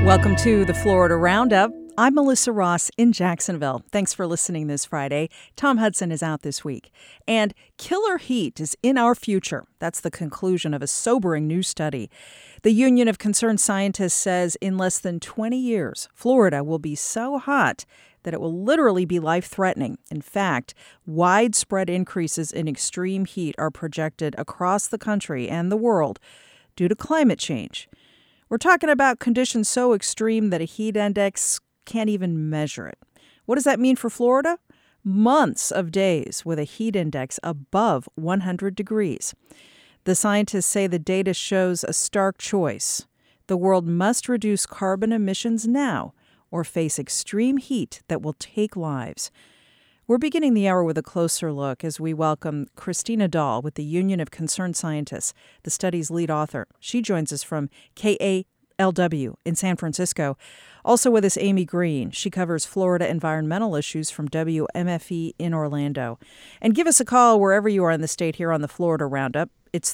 Welcome to the Florida Roundup. I'm Melissa Ross in Jacksonville. Thanks for listening this Friday. Tom Hudson is out this week. And killer heat is in our future. That's the conclusion of a sobering new study. The Union of Concerned Scientists says in less than 20 years, Florida will be so hot that it will literally be life-threatening. In fact, widespread increases in extreme heat are projected across the country and the world due to climate change. We're talking about conditions so extreme that a heat index can't even measure it. What does that mean for Florida? Months of days with a heat index above 100 degrees. The scientists say the data shows a stark choice. The world must reduce carbon emissions now or face extreme heat that will take lives. We're beginning the hour with a closer look as we welcome Christina Dahl with the Union of Concerned Scientists, the study's lead author. She joins us from KALW in San Francisco. Also with us, Amy Green. She covers Florida environmental issues from WMFE in Orlando. And give us a call wherever you are in the state here on the Florida Roundup. It's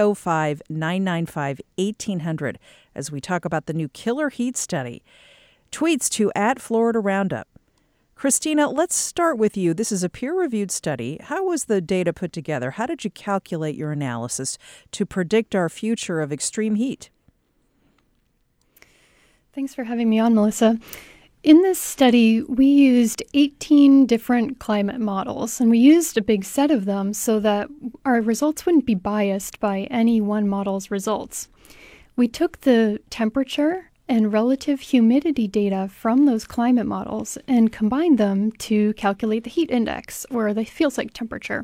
305-995-1800 as we talk about the new killer heat study. Tweets to @FloridaRoundup. Christina, let's start with you. This is a peer-reviewed study. How was the data put together? How did you calculate your analysis to predict our future of extreme heat? Thanks for having me on, Melissa. In this study, we used 18 different climate models, and we used a big set of them so that our results wouldn't be biased by any one model's results. We took the temperature and relative humidity data from those climate models and combined them to calculate the heat index, or the feels-like temperature.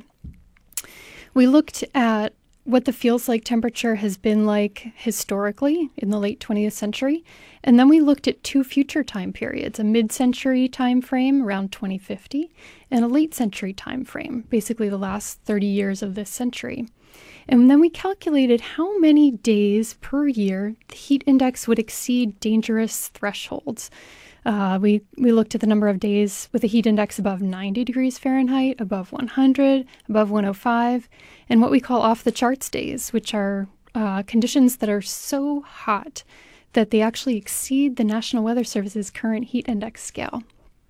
We looked at what the feels-like temperature has been like historically in the late 20th century, and then we looked at two future time periods, a mid-century time frame around 2050 and a late-century time frame, basically the last 30 years of this century. And then we calculated how many days per year the heat index would exceed dangerous thresholds. We looked at the number of days with a heat index above 90 degrees Fahrenheit, above 100, above 105, and what we call off-the-charts days, which are conditions that are so hot that they actually exceed the National Weather Service's current heat index scale.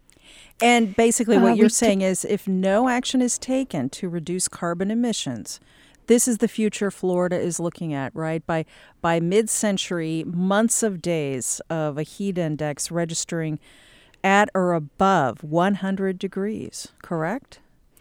And basically what you're saying is if no action is taken to reduce carbon emissions, this is the future Florida is looking at, right? By mid-century, months of days of a heat index registering at or above 100 degrees, correct?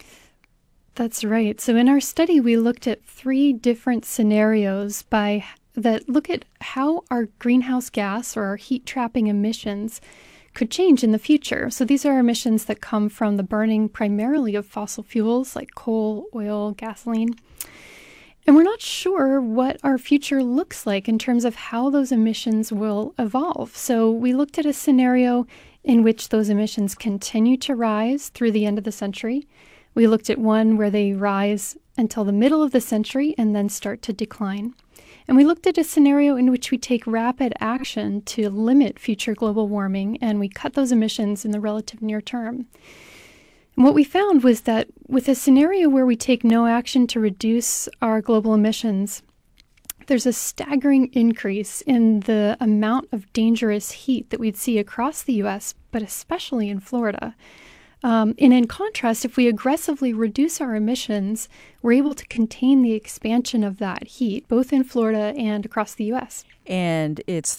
That's right. So in our study, we looked at 3 different scenarios that look at how our greenhouse gas or our heat trapping emissions could change in the future. So these are emissions that come from the burning primarily of fossil fuels like coal, oil, gasoline. And we're not sure what our future looks like in terms of how those emissions will evolve. So we looked at a scenario in which those emissions continue to rise through the end of the century. We looked at one where they rise until the middle of the century and then start to decline. And we looked at a scenario in which we take rapid action to limit future global warming, and we cut those emissions in the relative near term. And what we found was that with a scenario where we take no action to reduce our global emissions, there's a staggering increase in the amount of dangerous heat that we'd see across the U.S., but especially in Florida. And in contrast, if we aggressively reduce our emissions, we're able to contain the expansion of that heat, both in Florida and across the U.S. And it's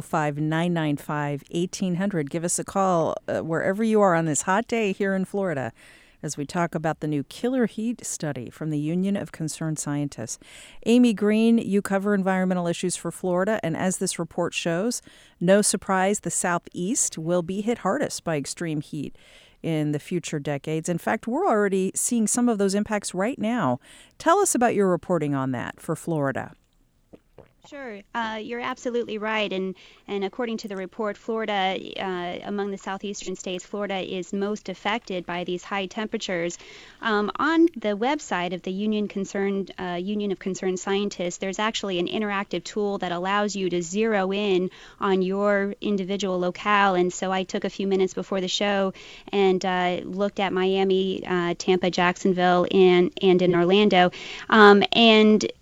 305-995-1800. Give us a call wherever you are on this hot day here in Florida as we talk about the new killer heat study from the Union of Concerned Scientists. Amy Green, you cover environmental issues for Florida, and as this report shows, no surprise, the Southeast will be hit hardest by extreme heat in the future decades. In fact, we're already seeing some of those impacts right now. Tell us about your reporting on that for Florida. Sure. You're absolutely right. And according to the report, Florida, among the southeastern states, Florida is most affected by these high temperatures. On the website of the Union of Concerned Scientists, there's actually an interactive tool that allows you to zero in on your individual locale. And so I took a few minutes before the show and looked at Miami, Tampa, Jacksonville, and in Orlando. And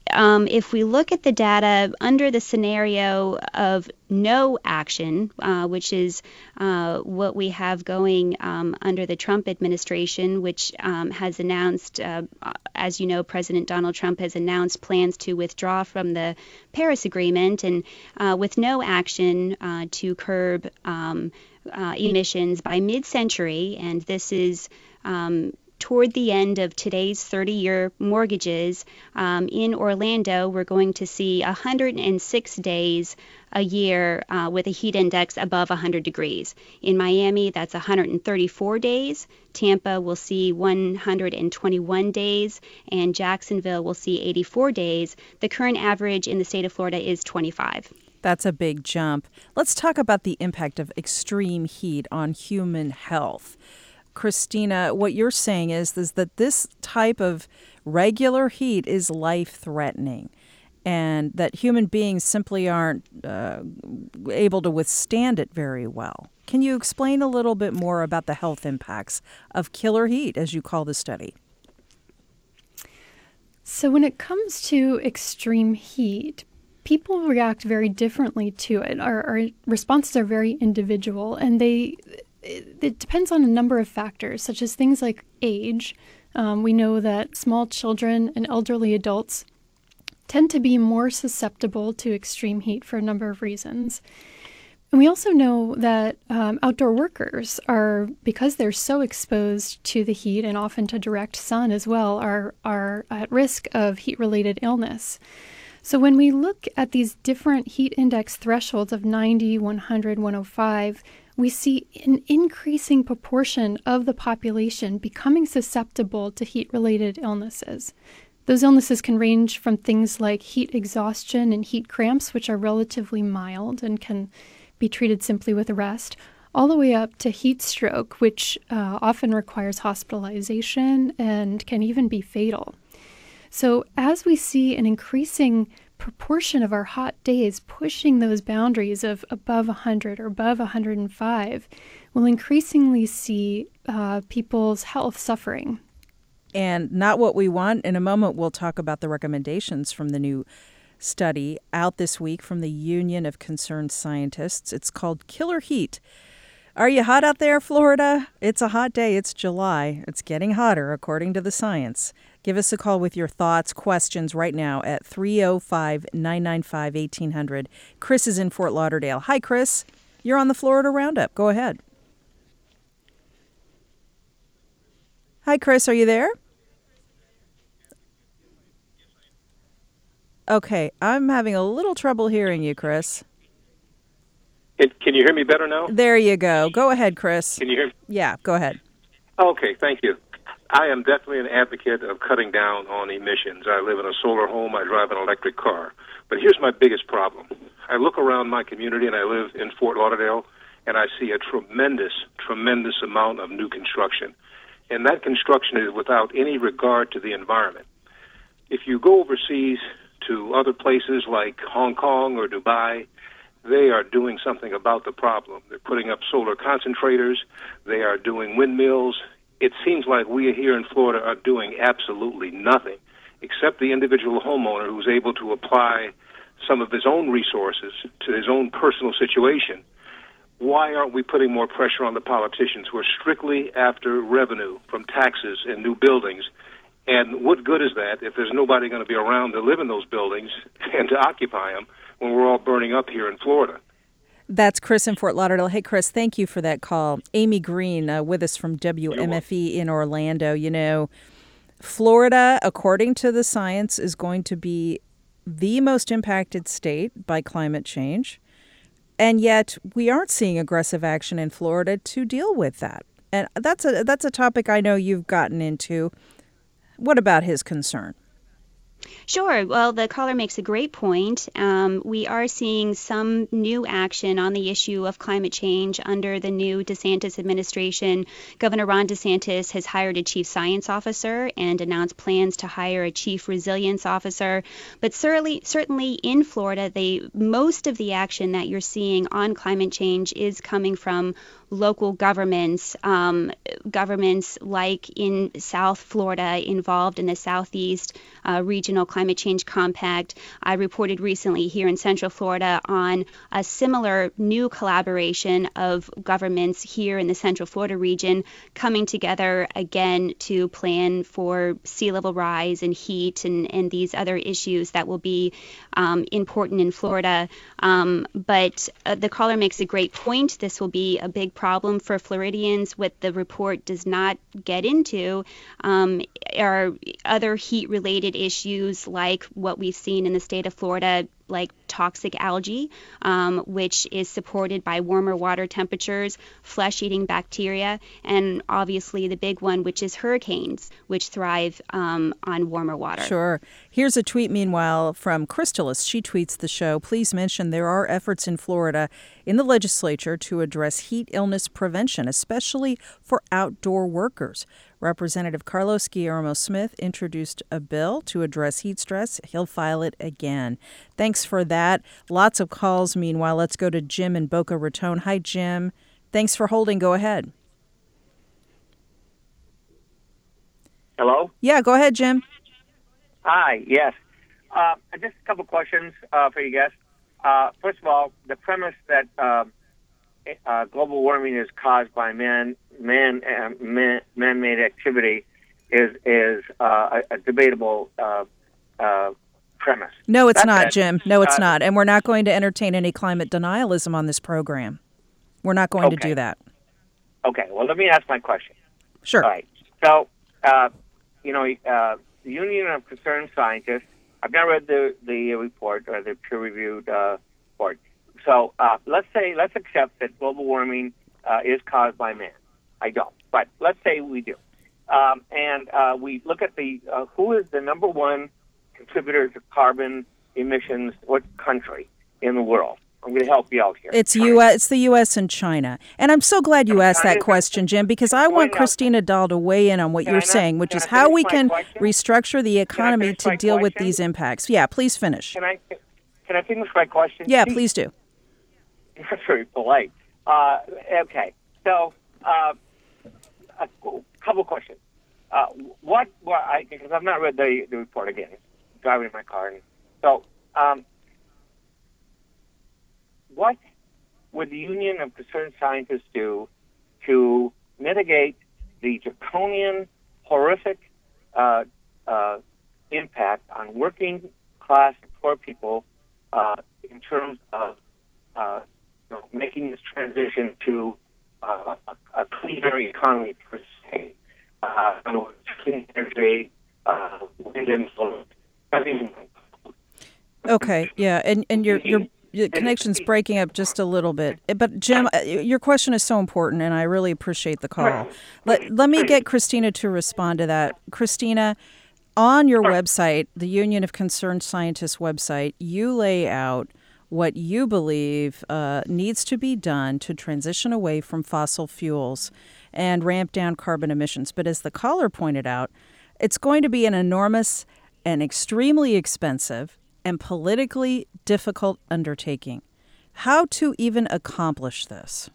if we look at the data under the scenario of no action, which is what we have going under the Trump administration, which has announced, as you know, President Donald Trump has announced plans to withdraw from the Paris Agreement, and with no action to curb emissions by mid-century, and this is toward the end of today's 30-year mortgages. In Orlando, we're going to see 106 days a year with a heat index above 100 degrees. In Miami, that's 134 days. Tampa will see 121 days, and Jacksonville will see 84 days. The current average in the state of Florida is 25. That's a big jump. Let's talk about the impact of extreme heat on human health. Christina, what you're saying is that this type of regular heat is life-threatening and that human beings simply aren't able to withstand it very well. Can you explain a little bit more about the health impacts of killer heat, as you call the study? So when it comes to extreme heat, people react very differently to it. Our responses are very individual, and it depends on a number of factors, such as things like age. We know that small children and elderly adults tend to be more susceptible to extreme heat for a number of reasons. And we also know that outdoor workers are, because they're so exposed to the heat and often to direct sun as well, are at risk of heat-related illness. So when we look at these different heat index thresholds of 90, 100, 105, we see an increasing proportion of the population becoming susceptible to heat-related illnesses. Those illnesses can range from things like heat exhaustion and heat cramps, which are relatively mild and can be treated simply with rest, all the way up to heat stroke, which often requires hospitalization and can even be fatal. So as we see an increasing proportion of our hot days pushing those boundaries of above 100 or above 105, we'll increasingly see people's health suffering. And not what we want. In a moment, we'll talk about the recommendations from the new study out this week from the Union of Concerned Scientists. It's called Killer Heat. Are you hot out there, Florida? It's a hot day. It's July. It's getting hotter, according to the science. Give us a call with your thoughts, questions right now at 305-995-1800. Chris is in Fort Lauderdale. Hi, Chris. You're on the Florida Roundup. Go ahead. Hi, Chris. Are you there? Okay. I'm having a little trouble hearing you, Chris. Can you hear me better now? There you go. Go ahead, Chris. Can you hear me? Yeah, go ahead. Okay, thank you. I am definitely an advocate of cutting down on emissions. I live in a solar home. I drive an electric car. But here's my biggest problem. I look around my community, and I live in Fort Lauderdale, and I see a tremendous amount of new construction. And that construction is without any regard to the environment. If you go overseas to other places like Hong Kong or Dubai, they are doing something about the problem. They're putting up solar concentrators. They are doing windmills. It seems like we here in Florida are doing absolutely nothing, except the individual homeowner who's able to apply some of his own resources to his own personal situation. Why aren't we putting more pressure on the politicians who are strictly after revenue from taxes and new buildings? And what good is that if there's nobody going to be around to live in those buildings and to occupy them when we're all burning up here in Florida? That's Chris in Fort Lauderdale. Hey, Chris, thank you for that call. Amy Green with us from WMFE in Orlando. You know, Florida, according to the science, is going to be the most impacted state by climate change. And yet we aren't seeing aggressive action in Florida to deal with that. And that's a topic I know you've gotten into. What about his concern? Sure. Well, the caller makes a great point. We are seeing some new action on the issue of climate change under the new DeSantis administration. Governor Ron DeSantis has hired a chief science officer and announced plans to hire a chief resilience officer. But certainly in Florida, most of the action that you're seeing on climate change is coming from local governments, governments like in South Florida involved in the Southeast Regional Climate Change Compact. I reported recently here in Central Florida on a similar new collaboration of governments here in the Central Florida region coming together again to plan for sea level rise and heat and these other issues that will be important in Florida. But the caller makes a great point. This will be a big problem for Floridians. What the report does not get into are other heat-related issues like what we've seen in the state of Florida, like toxic algae, which is supported by warmer water temperatures, flesh-eating bacteria, and obviously the big one, which is hurricanes, which thrive on warmer water. Sure. Here's a tweet, meanwhile, from Crystalis. She tweets the show, please mention there are efforts in Florida in the legislature to address heat illness prevention, especially for outdoor workers. Representative Carlos Guillermo Smith introduced a bill to address heat stress. He'll file it again. Thanks for that. Lots of calls. Meanwhile, let's go to Jim in Boca Raton. Hi, Jim. Thanks for holding. Go ahead. Hello? Yeah, go ahead, Jim. Hi, yes. Just a couple questions for you guys. First of all, the premise that global warming is caused by man-made activity is a debatable premise. No, it's not, Jim. No, it's not. And we're not going to entertain any climate denialism on this program. We're not going to do that. Okay. Well, let me ask my question. Sure. All right. So, the Union of Concerned Scientists, I've not read the report or the peer-reviewed report. So let's accept that global warming is caused by man. I don't, but let's say we do. And we look at who is the number one contributor to carbon emissions, what country in the world? I'm going to help you out here. It's U.S. It's the U.S. and China. And I'm so glad you asked that question, Jim, because I want Christina Dahl to weigh in on what you're saying, which is how we can restructure the economy to deal with these impacts. Yeah, please finish. Can I finish my question? Yeah, please do. That's very polite. Okay. So, a couple questions. Because I've not read the report again, driving in my car. So, what would the Union of Concerned Scientists do to mitigate the draconian, horrific impact on working class poor people in terms of making this transition to a cleaner economy per se? Clean energy, wind and solar. Okay, yeah, and your connection's breaking up just a little bit. But, Jim, your question is so important, and I really appreciate the call. Let me get Christina to respond to that. Christina, on your website, the Union of Concerned Scientists website, you lay out what you believe needs to be done to transition away from fossil fuels and ramp down carbon emissions. But as the caller pointed out, it's going to be an enormous and extremely expensive and politically difficult undertaking. How to even accomplish this?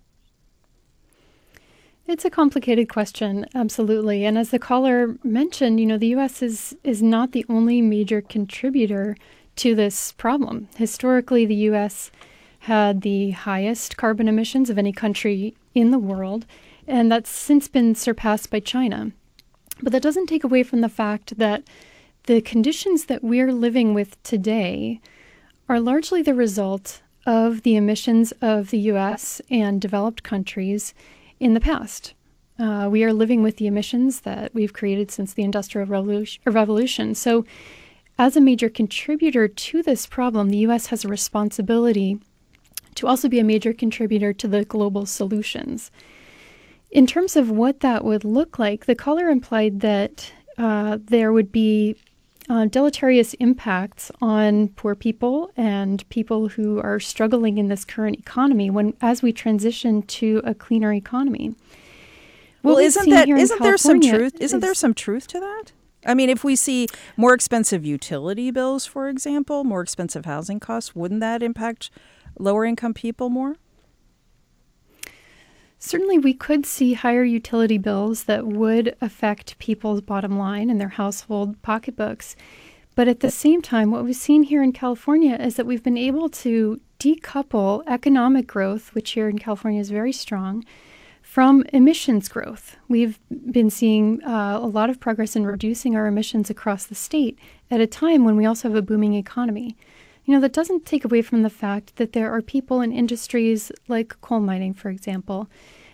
It's a complicated question, absolutely. And as the caller mentioned, the U.S. is not the only major contributor to this problem. Historically, the U.S. had the highest carbon emissions of any country in the world, and that's since been surpassed by China. But that doesn't take away from the fact that the conditions that we're living with today are largely the result of the emissions of the U.S. and developed countries in the past. We are living with the emissions that we've created since the Industrial Revolution. So as a major contributor to this problem, the U.S. has a responsibility to also be a major contributor to the global solutions. In terms of what that would look like, the caller implied that there would be deleterious impacts on poor people and people who are struggling in this current economy as we transition to a cleaner economy. Well, isn't there some truth to that? I mean, if we see more expensive utility bills, for example, more expensive housing costs, wouldn't that impact lower income people more? Certainly, we could see higher utility bills that would affect people's bottom line and their household pocketbooks. But at the same time, what we've seen here in California is that we've been able to decouple economic growth, which here in California is very strong, from emissions growth. We've been seeing a lot of progress in reducing our emissions across the state at a time when we also have a booming economy. That doesn't take away from the fact that there are people in industries like coal mining, for example,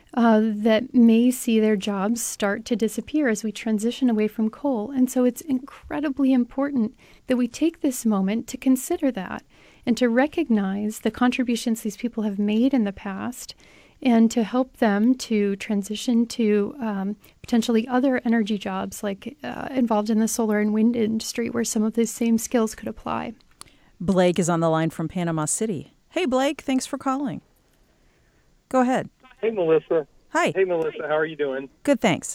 that may see their jobs start to disappear as we transition away from coal. And so it's incredibly important that we take this moment to consider that and to recognize the contributions these people have made in the past and to help them to transition to potentially other energy jobs like involved in the solar and wind industry where some of these same skills could apply. Blake is on the line from Panama City. Hey, Blake, thanks for calling. Go ahead. Hey, Melissa. Hi. Hey, Melissa. How are you doing? Good, thanks.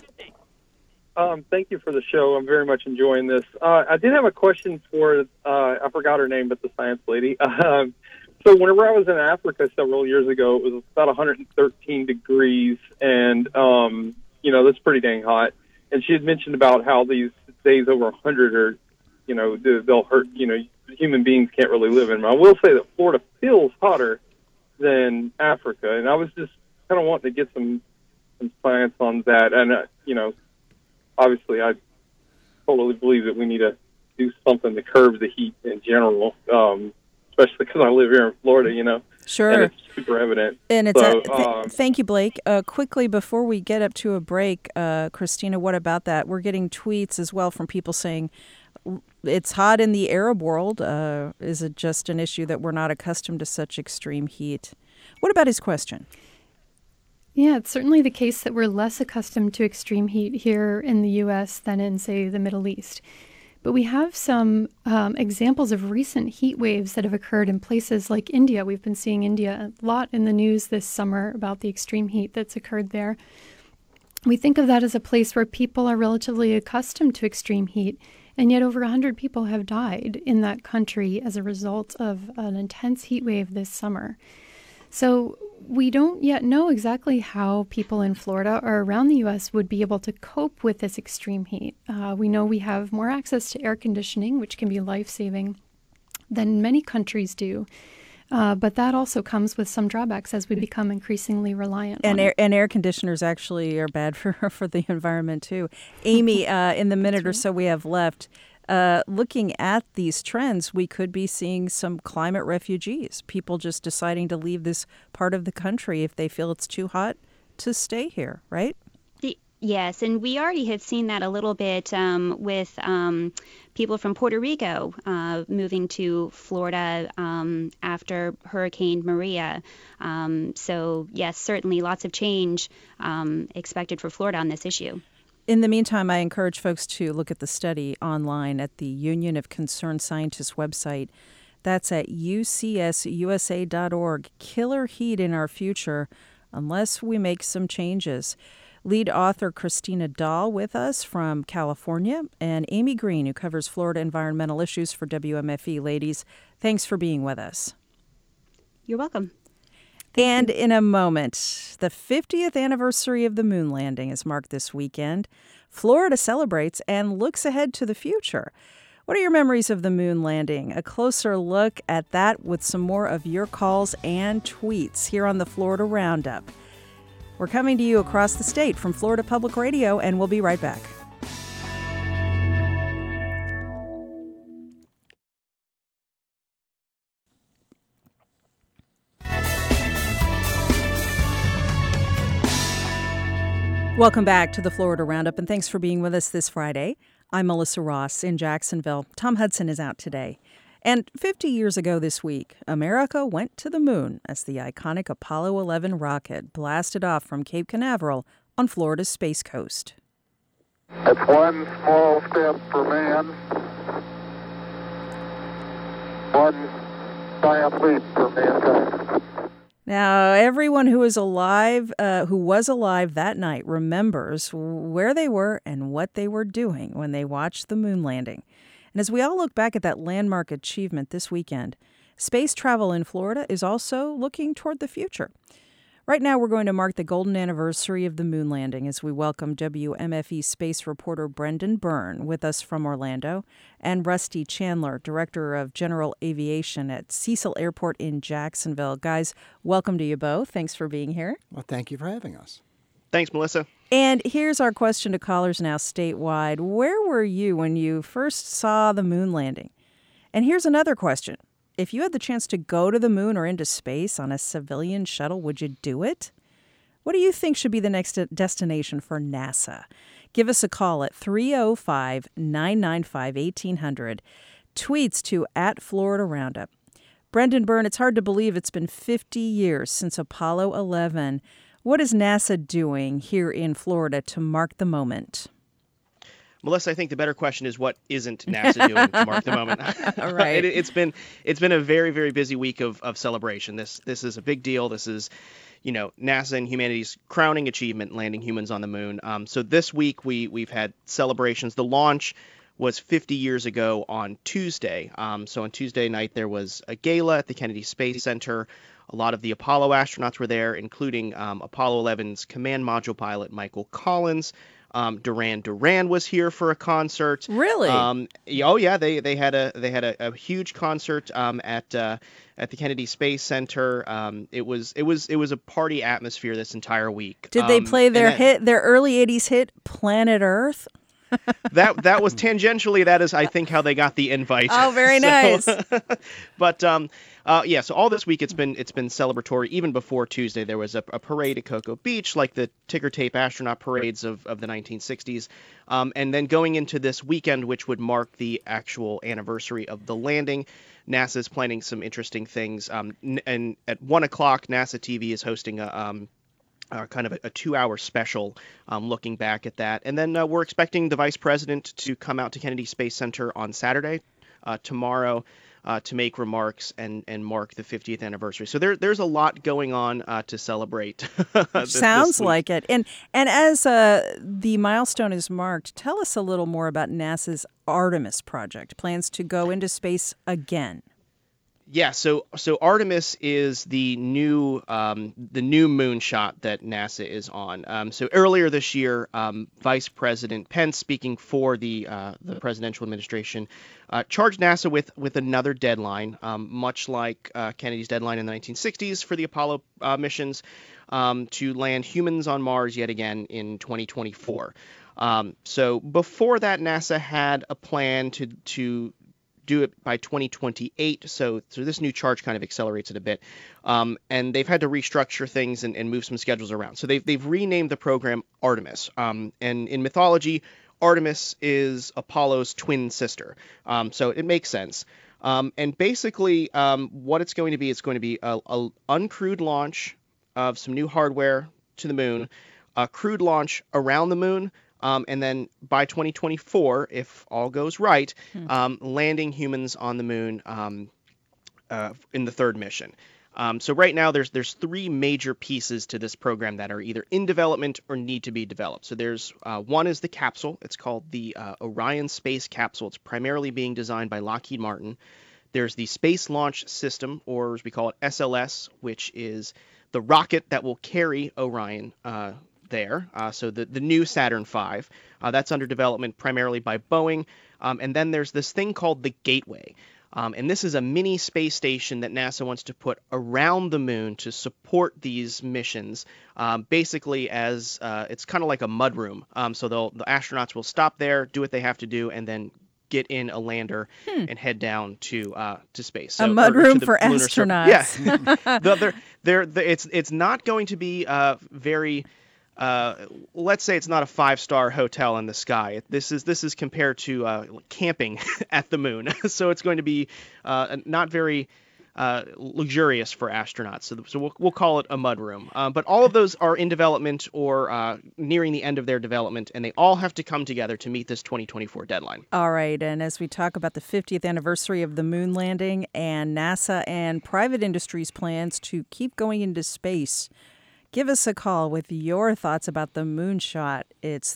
Thank you for the show. I'm very much enjoying this. I did have a question for, I forgot her name, but the science lady. So whenever I was in Africa several years ago, it was about 113 degrees, and, that's pretty dang hot. And she had mentioned about how these days over 100 are, they'll hurt, human beings can't really live in them. I will say that Florida feels hotter than Africa, and I was just kind of wanting to get some science on that. And, obviously I totally believe that we need to do something to curb the heat in general, especially because I live here in Florida, Sure. And it's super evident. And it's So, thank you, Blake. Quickly, before we get up to a break, Christina, what about that? We're getting tweets as well from people saying it's hot in the Arab world. Is it just an issue that we're not accustomed to such extreme heat? What about his question? Yeah, it's certainly the case that we're less accustomed to extreme heat here in the U.S. than in, say, the Middle East. But we have some examples of recent heat waves that have occurred in places like India. We've been seeing India a lot in the news this summer about the extreme heat that's occurred there. We think of that as a place where people are relatively accustomed to extreme heat, and yet over 100 people have died in that country as a result of an intense heat wave this summer. So we don't yet know exactly how people in Florida or around the U.S. would be able to cope with this extreme heat. We know we have more access to air conditioning, which can be life-saving, than many countries do. But that also comes with some drawbacks as we become increasingly reliant on it. And air conditioners actually are bad for the environment, too. Amy, in the minute or so we have left, looking at these trends, we could be seeing some climate refugees, people just deciding to leave this part of the country if they feel it's too hot to stay here, right? Yes, and we already have seen that a little bit with people from Puerto Rico moving to Florida after Hurricane Maria. So, yes, certainly lots of change expected for Florida on this issue. In the meantime, I encourage folks to look at the study online at the Union of Concerned Scientists website. That's at ucsusa.org. Killer heat in our future unless we make some changes. Lead author Christina Dahl with us from California, and Amy Green, who covers Florida environmental issues for WMFE. Ladies, thanks for being with us. You're welcome. And in a moment, the 50th anniversary of the moon landing is marked this weekend. Florida celebrates and looks ahead to the future. What are your memories of the moon landing? A closer look at that with some more of your calls and tweets here on the Florida Roundup. We're coming to you across the state from Florida Public Radio, and we'll be right back. Welcome back to the Florida Roundup, and thanks for being with us this Friday. I'm Melissa Ross in Jacksonville. Tom Hudson is out today. And 50 years ago this week, America went to the moon as the iconic Apollo 11 rocket blasted off from Cape Canaveral on Florida's Space Coast. It's one small step for man, one giant leap for mankind. Now, everyone who was alive that night remembers where they were and what they were doing when they watched the moon landing. And as we all look back at that landmark achievement this weekend, space travel in Florida is also looking toward the future. Right now, we're going to mark the golden anniversary of the moon landing as we welcome WMFE space reporter Brendan Byrne with us from Orlando, and Rusty Chandler, Director of General Aviation at Cecil Airport in Jacksonville. Guys, welcome to you both. Thanks for being here. Well, thank you for having us. Thanks, Melissa. And here's our question to callers now statewide. Where were you when you first saw the moon landing? And here's another question. If you had the chance to go to the moon or into space on a civilian shuttle, would you do it? What do you think should be the next destination for NASA? Give us a call at 305-995-1800. Tweets to @FloridaRoundup. Brendan Byrne, it's hard to believe it's been 50 years since Apollo 11. What is NASA doing here in Florida to mark the moment? Melissa, I think the better question is what isn't NASA doing to mark the moment? Right. It's been a very, very busy week of celebration. This is a big deal. This is, NASA and humanity's crowning achievement, landing humans on the moon. So this week we've had celebrations. The launch was 50 years ago on Tuesday. So on Tuesday night there was a gala at the Kennedy Space Center. A lot of the Apollo astronauts were there, including Apollo 11's command module pilot Michael Collins. Duran Duran was here for a concert. Really? Oh yeah, they had a huge concert at the Kennedy Space Center. It was a party atmosphere this entire week. Did they play their early 80s hit Planet Earth? That was tangentially, that is, I think, how they got the invite. Oh, very nice. But so all this week it's been celebratory. Even before Tuesday, there was a parade at Cocoa Beach, like the ticker tape astronaut parades of the 1960s. And then going into this weekend, which would mark the actual anniversary of the landing, NASA is planning some interesting things. And at 1 o'clock, NASA TV is hosting kind of a 2-hour special looking back at that. And then we're expecting the vice president to come out to Kennedy Space Center on Saturday, tomorrow, to make remarks and mark the 50th anniversary. So there's a lot going on to celebrate. Sounds like it. And as the milestone is marked, tell us a little more about NASA's Artemis project, plans to go into space again. Yeah, so Artemis is the new moonshot that NASA is on. So earlier this year, Vice President Pence, speaking for the presidential administration, charged NASA with another deadline, much like Kennedy's deadline in the 1960s for the Apollo missions, to land humans on Mars yet again in 2024. So before that, NASA had a plan to do it by 2028, so this new charge kind of accelerates it a bit, and they've had to restructure things and move some schedules around. So they've renamed the program Artemis, and in mythology, Artemis is Apollo's twin sister, so it makes sense. And basically, what it's going to be a uncrewed launch of some new hardware to the moon, a crewed launch around the moon. And then by 2024, if all goes right, landing humans on the moon in the third mission. So right now, there's 3 major pieces to this program that are either in development or need to be developed. So there's one is the capsule. It's called the Orion Space Capsule. It's primarily being designed by Lockheed Martin. There's the Space Launch System, or as we call it, SLS, which is the rocket that will carry Orion there. So the new Saturn V, that's under development primarily by Boeing. And then there's this thing called the Gateway. And this is a mini space station that NASA wants to put around the moon to support these missions, basically as it's kind of like a mudroom. So the astronauts will stop there, do what they have to do, and then get in a lander and head down to space. So, a mudroom for astronauts. Yeah, it's not going to be very. Let's say it's not a 5-star hotel in the sky. This is compared to camping at the moon, so it's going to be not very luxurious for astronauts. So we'll call it a mudroom. But all of those are in development or nearing the end of their development, and they all have to come together to meet this 2024 deadline. All right, and as we talk about the 50th anniversary of the moon landing and NASA and private industry's plans to keep going into space, give us a call with your thoughts about the moonshot. It's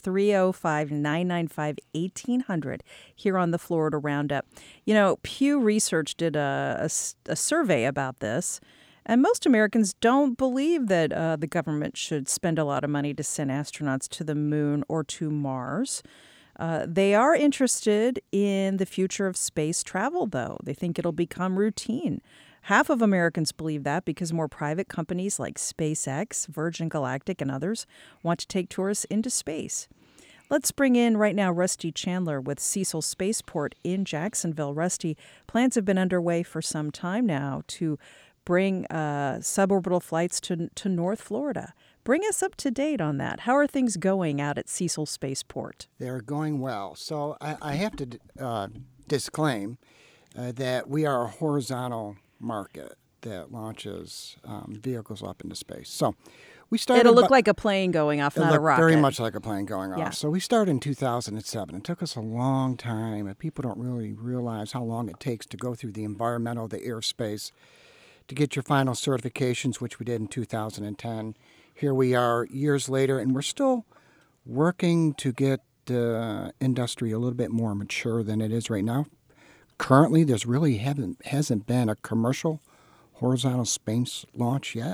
305-995-1800 here on the Florida Roundup. You know, Pew Research did a survey about this, And most Americans don't believe that the government should spend a lot of money to send astronauts to the moon or to Mars. They are interested in the future of space travel, though. They think it'll become routine. Half of Americans believe that because more private companies like SpaceX, Virgin Galactic, and others want to take tourists into space. Let's bring in right now Rusty Chandler with Cecil Spaceport in Jacksonville. Rusty, plans have been underway for some time now to bring suborbital flights to North Florida. Bring us up to date on that. How are things going out at Cecil Spaceport? They're going well. So I have to disclaim that we are a horizontal market that launches vehicles up into space. So we started. It'll look like a plane going off, not a rocket. Very much like a plane going off. Yeah. So we started in 2007. It took us a long time, and people don't really realize how long it takes to go through the environmental, the airspace, to get your final certifications, which we did in 2010. Here we are years later, and we're still working to get the industry a little bit more mature than it is right now. Currently, there's really hasn't been a commercial horizontal space launch yet.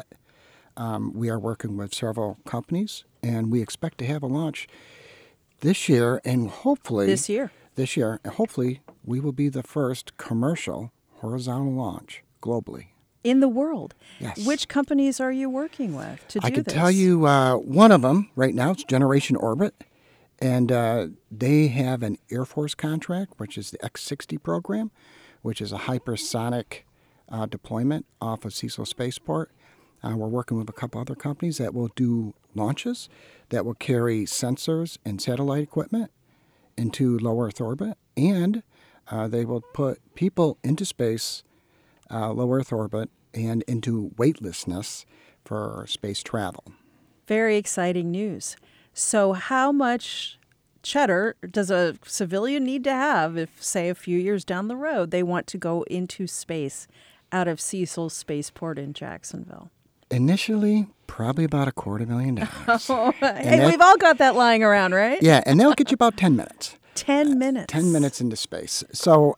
We are working with several companies, and we expect to have a launch this year, and hopefully This year, and hopefully we will be the first commercial horizontal launch globally. in the world. Yes. Which companies are you working with to do I can this? tell you one of them right now. It's Generation Orbit, and they have an Air Force contract, which is the X-60 program, which is a hypersonic deployment off of Cecil Spaceport. We're working with a couple other companies that will do launches that will carry sensors and satellite equipment into low Earth orbit, and they will put people into space, low Earth orbit, and into weightlessness for space travel. Very exciting news. So how much cheddar does a civilian need to have if, say, a few years down the road, they want to go into space out of Cecil Spaceport in Jacksonville? Initially, probably about $250,000. Hey, we've all got that lying around, right? Yeah, and that'll get you about 10 minutes. 10 minutes. 10 minutes into space. So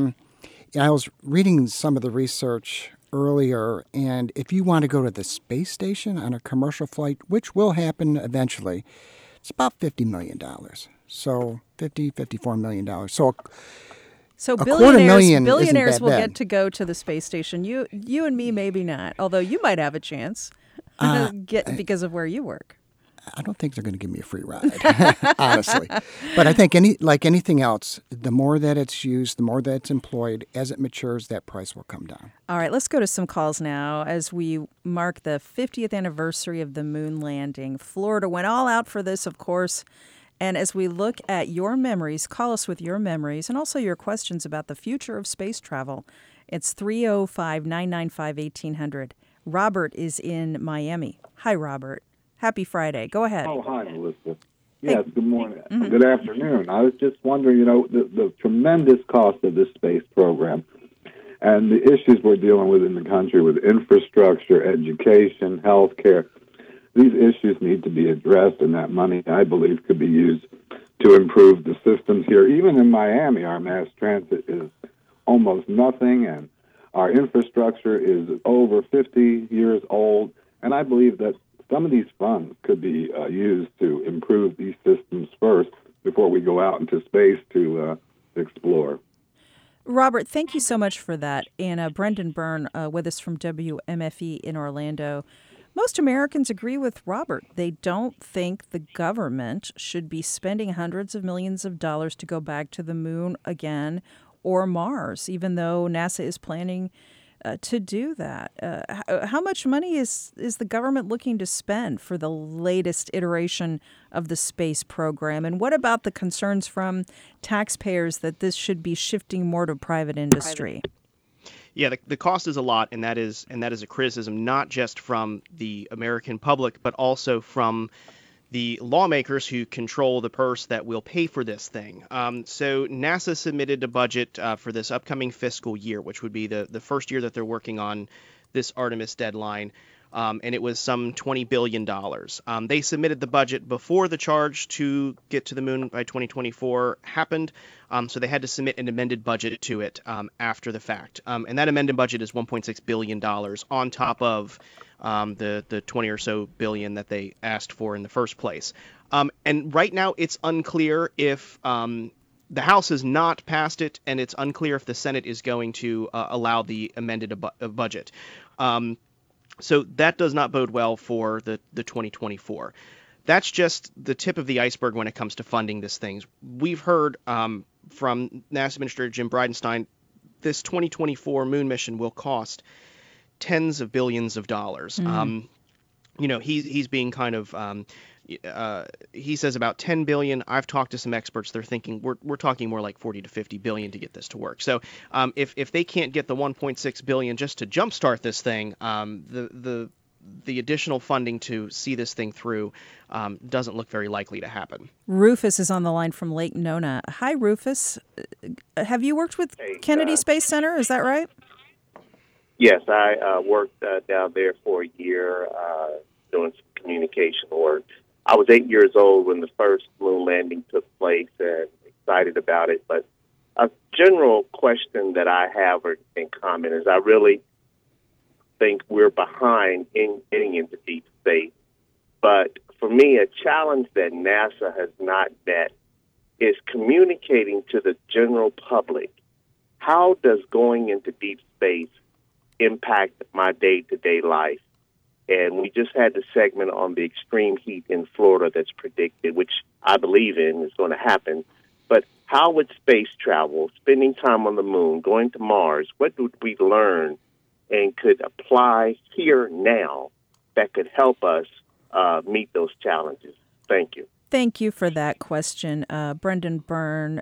I was reading some of the research earlier, and if you want to go to the space station on a commercial flight, which will happen eventually, it's about $50 million. So $54 million. So $250,000 billionaires isn't that will bad. get to go to the space station. You and me, maybe not. Although you might have a chance because of where you work. I don't think they're going to give me a free ride, honestly. But I think like anything else, the more that it's used, the more that it's employed, as it matures, that price will come down. All right, let's go to some calls now as we mark the 50th anniversary of the moon landing. Florida went all out for this, of course. And as we look at your memories, call us with your memories and also your questions about the future of space travel. It's 305-995-1800. Robert is in Miami. Hi, Robert. Happy Friday. Go ahead. Oh, hi, Melissa. Yes, good morning. Mm-hmm. Good afternoon. I was just wondering, the tremendous cost of this space program and the issues we're dealing with in the country with infrastructure, education, healthcare. These issues need to be addressed, and that money, I believe, could be used to improve the systems here. Even in Miami, our mass transit is almost nothing, and our infrastructure is over 50 years old, and I believe that some of these funds could be used to improve these systems first before we go out into space to explore. Robert, thank you so much for that. And Brendan Byrne with us from WMFE in Orlando. Most Americans agree with Robert. They don't think the government should be spending hundreds of millions of dollars to go back to the moon again or Mars, even though NASA is planning to do that. How much money is the government looking to spend for the latest iteration of the space program? And what about the concerns from taxpayers that this should be shifting more to private industry? Yeah, the cost is a lot, and that is a criticism not just from the American public, but also from the lawmakers who control the purse that will pay for this thing. So NASA submitted a budget for this upcoming fiscal year, which would be the first year that they're working on this Artemis deadline. and it was some $20 billion. They submitted the budget before the charge to get to the moon by 2024 happened, so they had to submit an amended budget to it after the fact. And that amended budget is $1.6 billion on top of the 20 or so billion that they asked for in the first place. And right now it's unclear if the House has not passed it, and it's unclear if the Senate is going to allow the amended budget. So that does not bode well for the 2024. That's just the tip of the iceberg when it comes to funding these things. We've heard from NASA Administrator Jim Bridenstine, this 2024 moon mission will cost tens of billions of dollars. He's being kind of he says about 10 billion. I've talked to some experts. They're thinking we're talking more like 40 to 50 billion to get this to work. So if they can't get the 1.6 billion just to jumpstart this thing, the additional funding to see this thing through doesn't look very likely to happen. Rufus is on the line from Lake Nona. Hi, Rufus. Have you worked with Kennedy Space Center? Is that right? Yes, I worked down there for a year doing some communication work. I was 8 years old when the first moon landing took place and excited about it. But a general question that I have or in comment is I really think we're behind in getting into deep space. But for me, a challenge that NASA has not met is communicating to the general public. How does going into deep space impact my day-to-day life? And we just had the segment on the extreme heat in Florida that's predicted, which I believe in is going to happen. But how would space travel, spending time on the moon, going to Mars, what would we learn and could apply here now that could help us meet those challenges? Thank you. Thank you for that question, Brendan Byrne.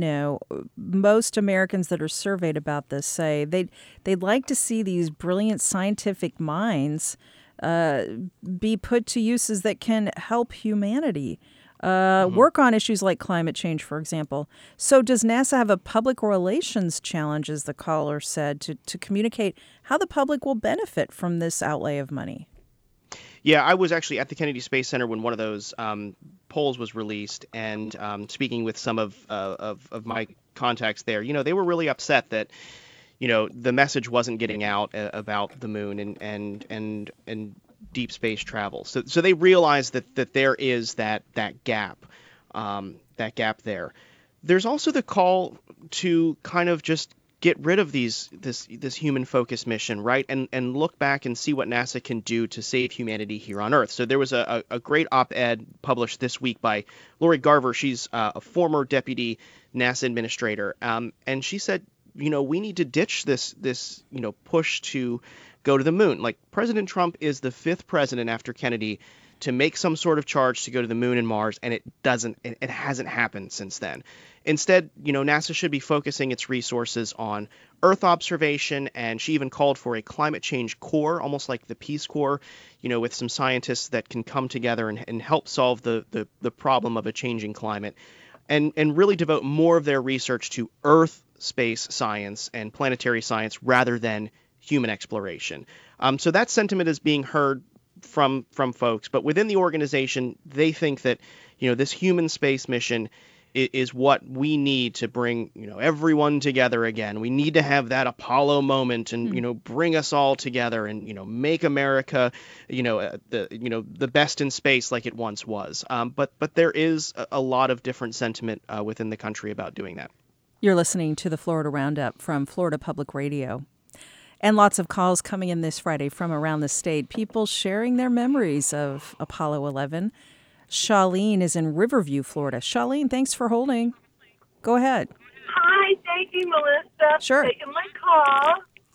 Most Americans that are surveyed about this say they'd like to see these brilliant scientific minds be put to uses that can help humanity. Work on issues like climate change, for example. So does NASA have a public relations challenge, as the caller said, to communicate how the public will benefit from this outlay of money? Yeah, I was actually at the Kennedy Space Center when one of those polls was released, and speaking with some of my contacts there, they were really upset that, the message wasn't getting out about the moon and deep space travel. So they realized that there is that gap there. There's also the call to kind of just get rid of this human focused mission, right? And look back and see what NASA can do to save humanity here on Earth. So there was a great op-ed published this week by Lori Garver. She's a former deputy NASA administrator. And she said, we need to ditch this push to go to the moon. Like, President Trump is the fifth president after Kennedy to make some sort of charge to go to the moon and Mars, and it hasn't happened since then. Instead, NASA should be focusing its resources on Earth observation, and she even called for a climate change corps, almost like the Peace Corps, with some scientists that can come together and help solve the problem of a changing climate, and really devote more of their research to Earth space science and planetary science rather than human exploration. So that sentiment is being heard from folks, but within the organization, they think that this human space mission is what we need to bring everyone together again. We need to have that Apollo moment and bring us all together and make America the best in space like it once was. But there is a lot of different sentiment within the country about doing that. You're listening to the Florida Roundup from Florida Public Radio. And lots of calls coming in this Friday from around the state. People sharing their memories of Apollo 11. Charlene is in Riverview, Florida. Charlene, thanks for holding. Go ahead. Hi, thank you, Melissa. Sure. For taking my call.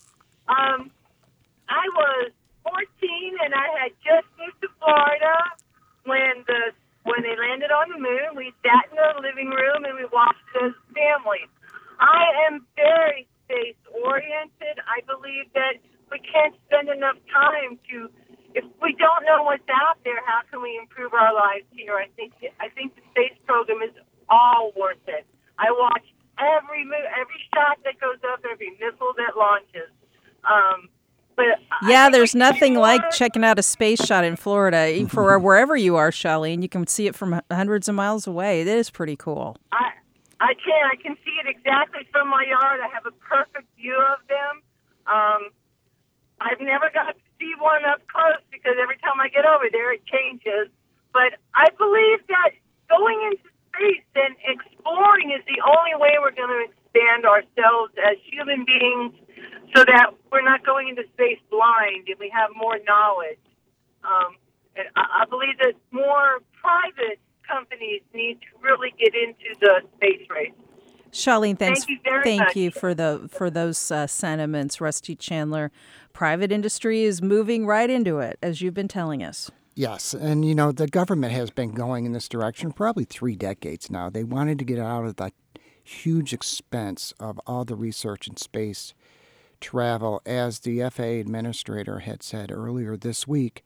I was 14 and I had just moved to Florida when they landed on the moon. We sat in the living room and we watched it as a family. I am very space-oriented. I believe that we can't spend enough time to, if we don't know what's out there, how can we improve our lives here? I think the space program is all worth it. I watch every shot that goes up, every missile that launches. But Yeah, there's nothing like checking out a space shot in Florida, for wherever you are, Charlene. You can see it from hundreds of miles away. It is pretty cool. I can see it exactly from my yard. I have a perfect view of them. I've never got to see one up close because every time I get over there, it changes. But I believe that going into space and exploring is the only way we're going to expand ourselves as human beings so that we're not going into space blind and we have more knowledge. And I believe that more private companies need to really get into the space race. Charlene, thanks. Thank you for those sentiments, Rusty Chandler. Private industry is moving right into it, as you've been telling us. Yes, and the government has been going in this direction for probably 3 decades now. They wanted to get out of the huge expense of all the research in space travel. As the FAA administrator had said earlier this week,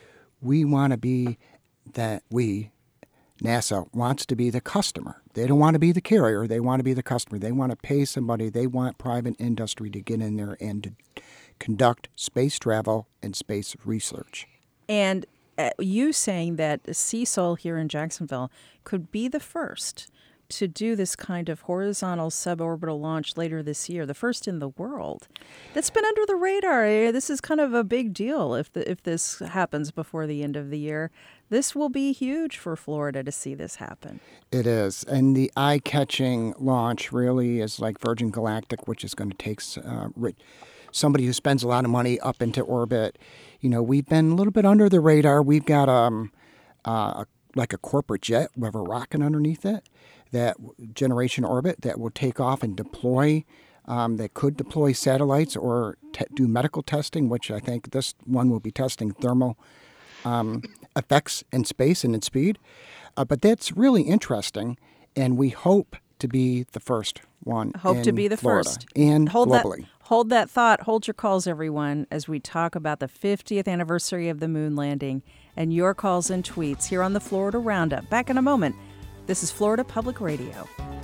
NASA wants to be the customer. They don't want to be the carrier. They want to be the customer. They want to pay somebody. They want private industry to get in there and to conduct space travel and space research. And you saying that CSOL here in Jacksonville could be the first to do this kind of horizontal suborbital launch later this year, the first in the world. That's been under the radar. This is kind of a big deal if this happens before the end of the year. This will be huge for Florida to see this happen. It is. And the eye-catching launch really is like Virgin Galactic, which is going to take somebody who spends a lot of money up into orbit. We've been a little bit under the radar. We've got like a corporate jet with a rocket underneath it, that generation orbit that will take off and deploy, that could deploy satellites or do medical testing, which I think this one will be testing thermal effects in space and in speed. But that's really interesting, and we hope to be the first one to be the Florida first. And globally. Hold that thought. Hold your calls, everyone, as we talk about the 50th anniversary of the moon landing and your calls and tweets here on the Florida Roundup. Back in a moment. This is Florida Public Radio.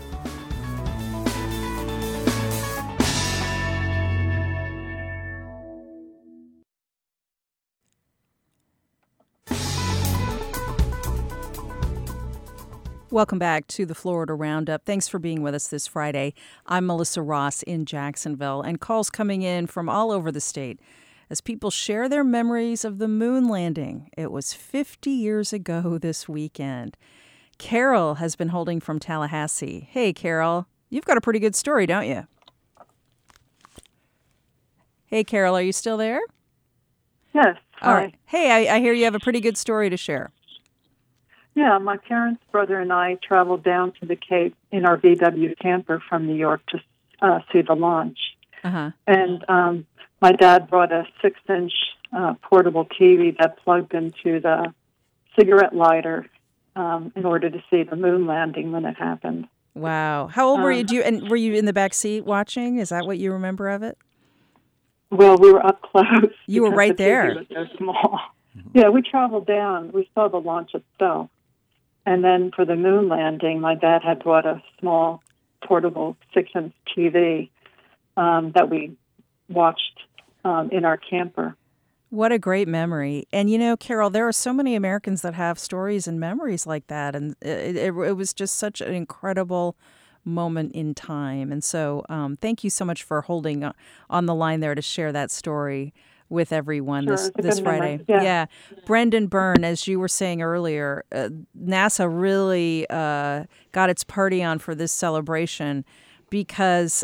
Welcome back to the Florida Roundup. Thanks for being with us this Friday. I'm Melissa Ross in Jacksonville, and calls coming in from all over the state as people share their memories of the moon landing. It was 50 years ago this weekend. Carol has been holding from Tallahassee. Hey, Carol, you've got a pretty good story, don't you? Hey, Carol, are you still there? Yes. All right. Hey, I hear you have a pretty good story to share. Yeah, my parents, brother, and I traveled down to the Cape in our VW camper from New York to see the launch. Uh-huh. And my dad brought a 6-inch portable TV that plugged into the cigarette lighter in order to see the moon landing when it happened. Wow. How old were you? And were you in the back seat watching? Is that what you remember of it? Well, we were up close. You were right there. The TV was so small. Yeah, we traveled down. We saw the launch itself. And then for the moon landing, my dad had brought a small portable 6-inch TV that we watched in our camper. What a great memory. And, Carol, there are so many Americans that have stories and memories like that. And it was just such an incredible moment in time. And so thank you so much for holding on the line there to share that story with everyone this Friday. Yeah. Brendan Byrne, as you were saying earlier, NASA really got its party on for this celebration because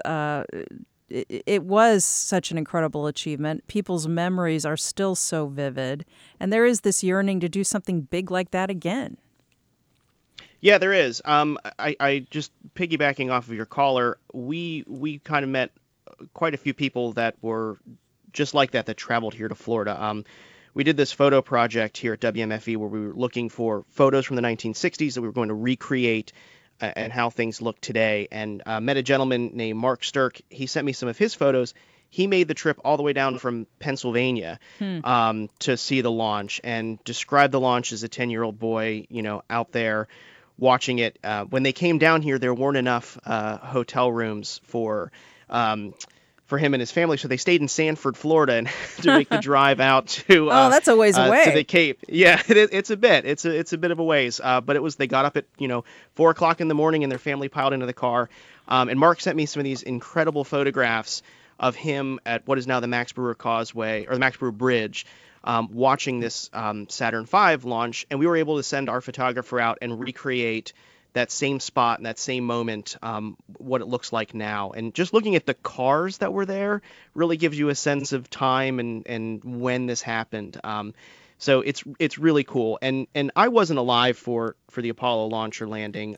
it was such an incredible achievement. People's memories are still so vivid, and there is this yearning to do something big like that again. Yeah, there is. I just piggybacking off of your caller, we kind of met quite a few people that were just like that traveled here to Florida. We did this photo project here at WMFE where we were looking for photos from the 1960s that we were going to recreate and how things look today. And met a gentleman named Mark Sturck. He sent me some of his photos. He made the trip all the way down from Pennsylvania to see the launch and described the launch as a 10-year-old boy, out there watching it. When they came down here, there weren't enough hotel rooms for for him and his family, so they stayed in Sanford, Florida, and to make the drive out to that's a ways away. To the Cape. Yeah, it's a bit. It's a bit of a ways. But they got up at 4:00 in the morning, and their family piled into the car. And Mark sent me some of these incredible photographs of him at what is now the Max Brewer Causeway, or the Max Brewer Bridge, watching this Saturn V launch, and we were able to send our photographer out and recreate that same spot and that same moment, what it looks like now. And just looking at the cars that were there really gives you a sense of time and when this happened. So it's really cool. And I wasn't alive for the Apollo launch or landing,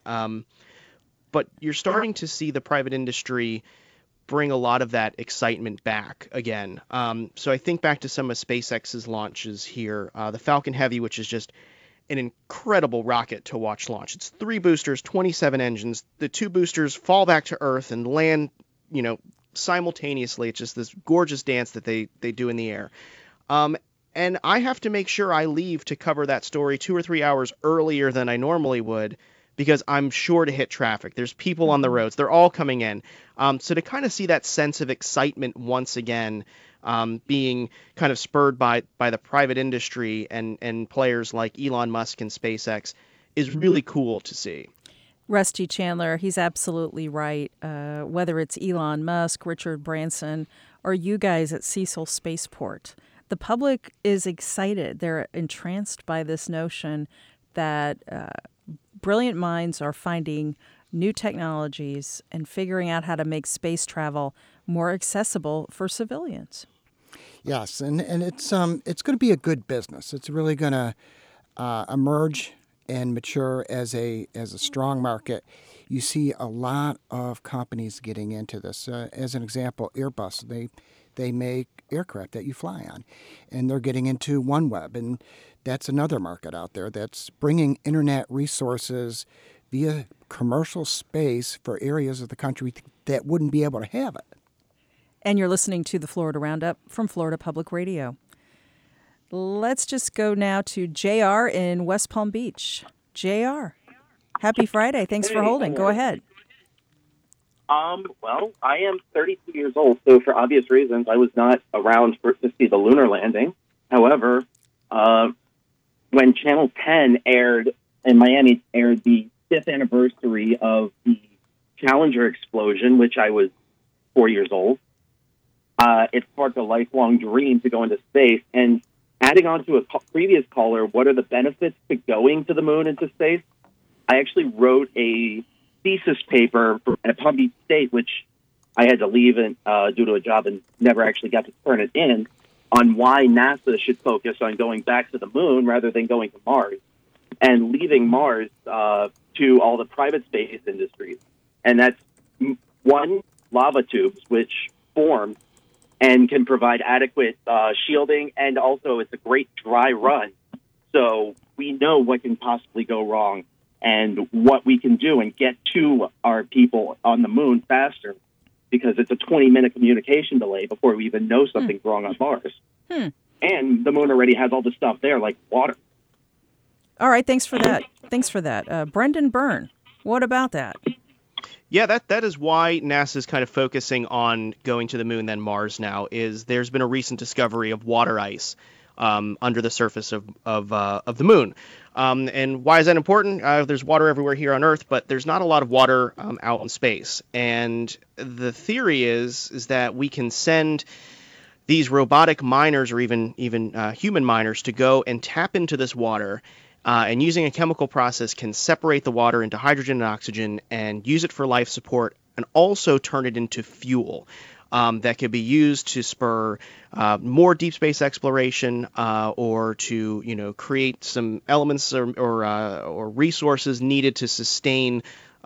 but you're starting to see the private industry bring a lot of that excitement back again. So I think back to some of SpaceX's launches here, the Falcon Heavy, which is just an incredible rocket to watch launch. It's 3 boosters, 27 engines. The 2 boosters fall back to Earth and land, simultaneously. It's just this gorgeous dance that they do in the air. And I have to make sure I leave to cover that story 2 or 3 hours earlier than I normally would, because I'm sure to hit traffic. There's people on the roads. They're all coming in. So to kind of see that sense of excitement once again, being kind of spurred by the private industry and players like Elon Musk and SpaceX is really cool to see. Rusty Chandler, he's absolutely right. Whether it's Elon Musk, Richard Branson, or you guys at Cecil Spaceport, the public is excited. They're entranced by this notion that brilliant minds are finding new technologies and figuring out how to make space travel more accessible for civilians. Yes, and it's going to be a good business. It's really going to emerge and mature as a strong market. You see a lot of companies getting into this. As an example, Airbus, they make aircraft that you fly on, and they're getting into OneWeb, and that's another market out there that's bringing internet resources via commercial space for areas of the country that wouldn't be able to have it. And you're listening to the Florida Roundup from Florida Public Radio. Let's just go now to JR in West Palm Beach. JR, happy Friday. Thanks for holding. Go ahead. Well, I am 32 years old, so for obvious reasons, I was not around to see the lunar landing. However, when Channel 10 aired in Miami, aired the 5th anniversary of the Challenger explosion, which I was 4 years old, it sparked a lifelong dream to go into space. And adding on to a previous caller, what are the benefits to going to the moon and to space? I actually wrote a thesis paper at Palm Beach State, which I had to leave due to a job and never actually got to turn it in, on why NASA should focus on going back to the moon rather than going to Mars, and leaving Mars to all the private space industries. And that's one, lava tubes, which form and can provide adequate shielding, and also it's a great dry run. So we know what can possibly go wrong and what we can do and get to our people on the moon faster, because it's a 20-minute communication delay before we even know something's wrong on Mars. And the moon already has all the stuff there, like water. All right, thanks for that. Brendan Byrne, what about that? Yeah, that is why NASA is kind of focusing on going to the moon than Mars now. Is there's been a recent discovery of water ice under the surface of the moon. And why is that important? There's water everywhere here on Earth, but there's not a lot of water out in space. And the theory is that we can send these robotic miners or even human miners to go and tap into this water, and using a chemical process can separate the water into hydrogen and oxygen and use it for life support, and also turn it into fuel that could be used to spur more deep space exploration, or to create some elements or resources needed to sustain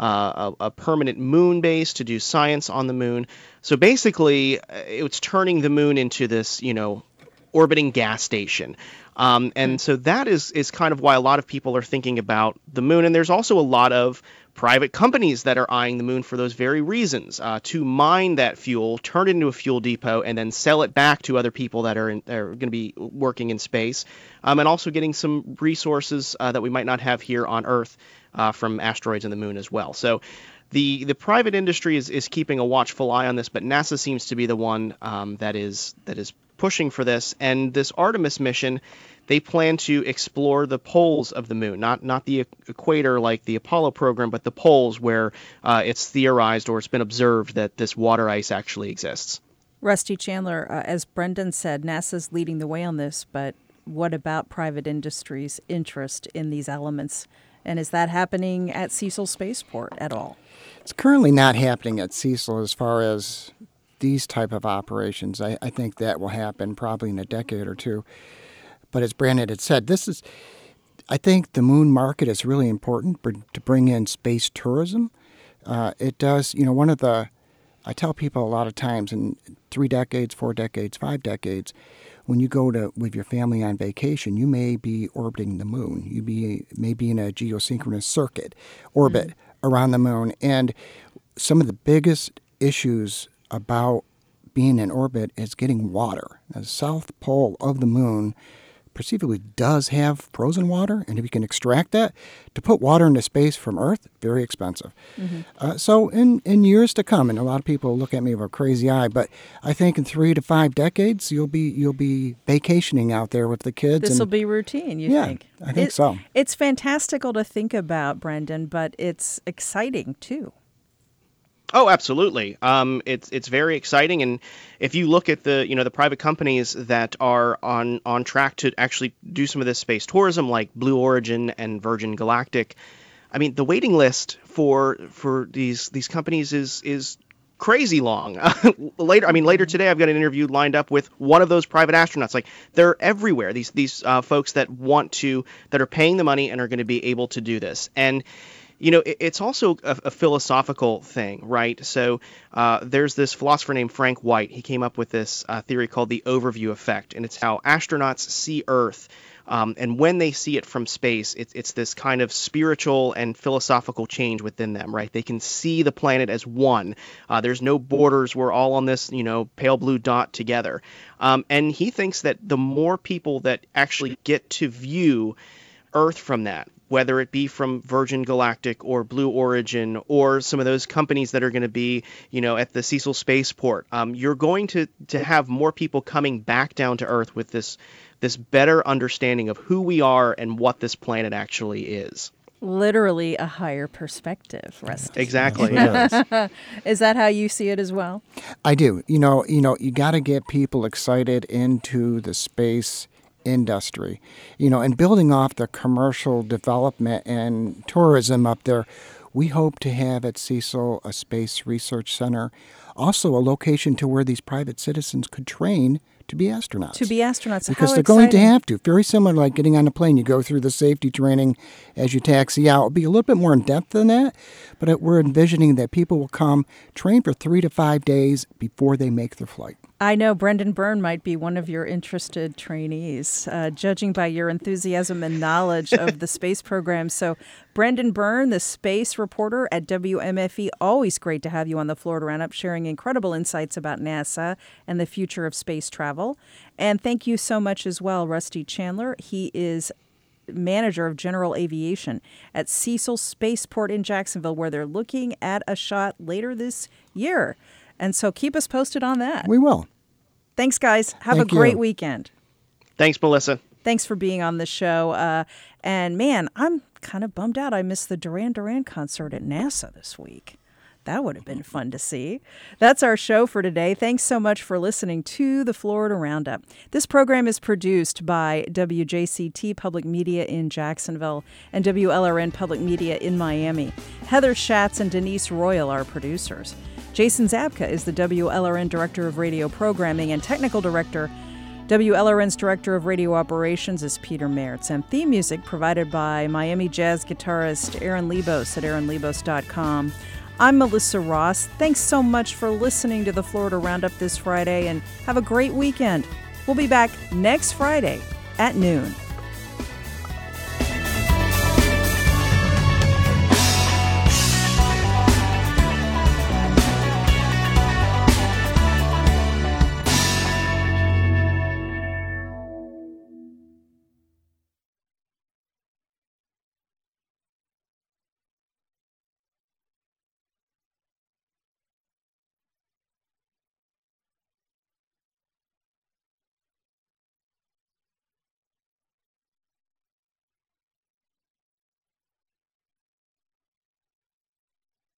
a permanent moon base to do science on the moon. So basically, it's turning the moon into this orbiting gas station. And so that is kind of why a lot of people are thinking about the moon. And there's also a lot of private companies that are eyeing the moon for those very reasons, to mine that fuel, turn it into a fuel depot, and then sell it back to other people that are going to be working in space, and also getting some resources that we might not have here on Earth from asteroids and the moon as well. So The private industry is keeping a watchful eye on this, but NASA seems to be the one that is pushing for this. And this Artemis mission, they plan to explore the poles of the moon, not the equator like the Apollo program, but the poles where it's theorized or it's been observed that this water ice actually exists. Rusty Chandler, as Brendan said, NASA's leading the way on this, but what about private industry's interest in these elements? And is that happening at Cecil Spaceport at all? It's currently not happening at Cecil as far as these type of operations. I think that will happen probably in a decade or two. But as Brandon had said, I think the moon market is really important to bring in space tourism. It does, I tell people a lot of times in 3 decades, 4 decades, 5 decades, when you go with your family on vacation, you may be orbiting the moon. You may be in a geosynchronous circuit orbit around the moon. And some of the biggest issues about being in orbit is getting water. Now, the south pole of the moon perceivably does have frozen water, and if you can extract that, to put water into space from Earth, very expensive. So in years to come, and a lot of people look at me with a crazy eye, but I think in 3 to 5 decades, you'll be vacationing out there with the kids. This will be routine, you think? I think so. It's fantastical to think about, Brendan, but it's exciting too. Oh, absolutely. It's very exciting, and if you look at the private companies that are on track to actually do some of this space tourism, like Blue Origin and Virgin Galactic, I mean, the waiting list for these companies is crazy long. Later today, I've got an interview lined up with one of those private astronauts. Like, they're everywhere. These folks that are paying the money and are going to be able to do this. And it's also a philosophical thing, right? So there's this philosopher named Frank White. He came up with this theory called the overview effect, and it's how astronauts see Earth. And when they see it from space, it's this kind of spiritual and philosophical change within them, right? They can see the planet as one. There's no borders. We're all on this, pale blue dot together. And he thinks that the more people that actually get to view Earth from that, whether it be from Virgin Galactic or Blue Origin or some of those companies that are going to be, at the Cecil Spaceport, you're going to have more people coming back down to Earth with this better understanding of who we are and what this planet actually is. Literally a higher perspective, Rusty. Exactly. Is that how you see it as well? I do. You got to get people excited into the space industry, and building off the commercial development and tourism up there. We hope to have at Cecil a space research center, also a location to where these private citizens could train to be astronauts. How Because they're going to have to. Very similar to like getting on a plane. You go through the safety training as you taxi out. It'll be a little bit more in depth than that, but we're envisioning that people will come train for 3 to 5 days before they make their flight. I know Brendan Byrne might be one of your interested trainees, judging by your enthusiasm and knowledge of the space program. So, Brendan Byrne, the space reporter at WMFE, always great to have you on the Florida Roundup, sharing incredible insights about NASA and the future of space travel. And thank you so much as well, Rusty Chandler. He is manager of general aviation at Cecil Spaceport in Jacksonville, where they're looking at a shot later this year. And so keep us posted on that. We will. Thanks, guys. Have a great weekend. Thanks, Melissa. Thanks for being on the show. And, man, I'm kind of bummed out I missed the Duran Duran concert at NASA this week. That would have been fun to see. That's our show for today. Thanks so much for listening to the Florida Roundup. This program is produced by WJCT Public Media in Jacksonville and WLRN Public Media in Miami. Heather Schatz and Denise Royal are producers. Jason Zabka is the WLRN Director of Radio Programming and Technical Director. WLRN's Director of Radio Operations is Peter Mertz, and theme music provided by Miami jazz guitarist Aaron Lebos at aaronlebos.com. I'm Melissa Ross. Thanks so much for listening to the Florida Roundup this Friday, and have a great weekend. We'll be back next Friday at noon.